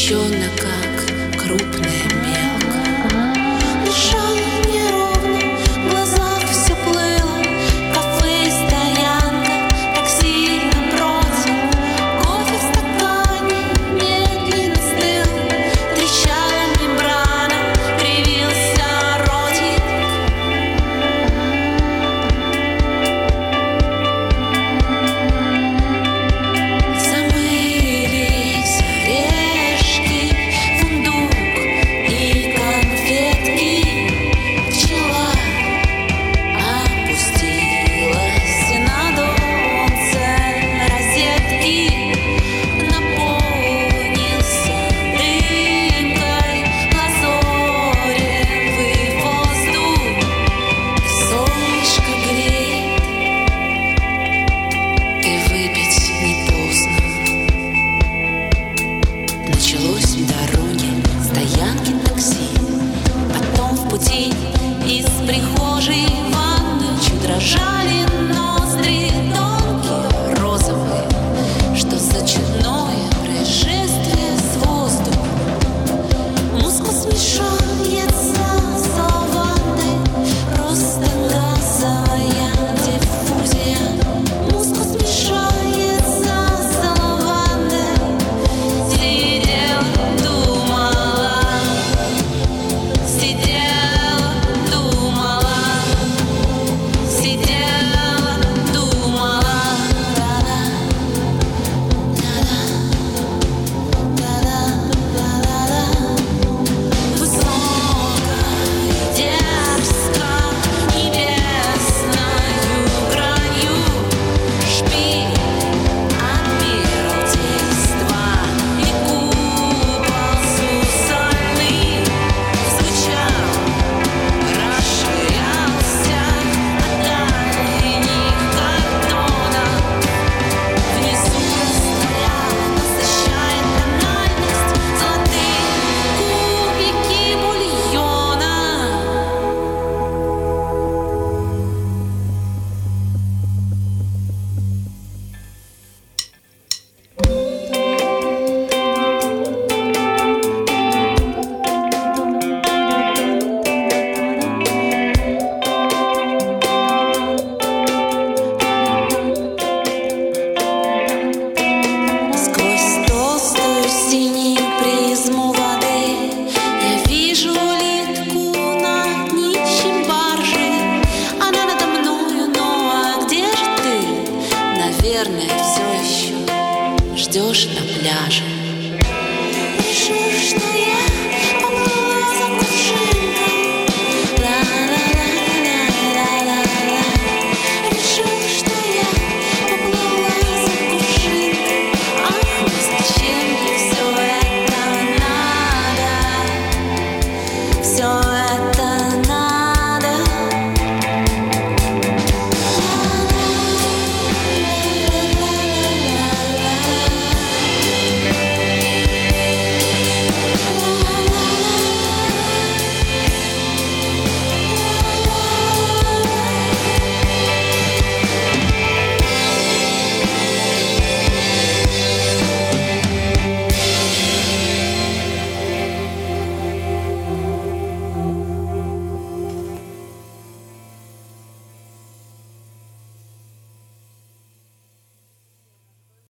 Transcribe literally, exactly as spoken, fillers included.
Освещенно, как крупная мелка. Дышала неровно, в глазах все плыло. Кафе, стоянка, такси напротив. Кофе в стакане медленно стыл. Трещала мембрана, кривился ротик. Замылись орешки, фундук и конфетки. Пчела опустилась на донце розетки. Наполнился дымкой лазоревый воздух. Солнышко греет, и выпить не поздно. Началось в дороге, стоянки такси, потом в пути из прихожей в ванную. Чуть дрожали ноздри, тонкие, розовые. Что за чудное происшествие с воздухом? Музыка смешается с лавандой, просто газовая диффузия. Музыка смешается с лавандой. Сидела, думала, сидела, думала, сидела, думала. Высоко и дерзко, небесною гранью шпиль Адмиралтейства и купол сусальный звучал, расширялся от дальних кордонов. Внизу стояла, насыщая тональность, золотые кубики бульона. Сквозь толстую синюю призму воды я вижу улитку над нищей баржей. Она надо мною, ну а где же ты? Наверное, все еще ждешь на пляже. Решу, что я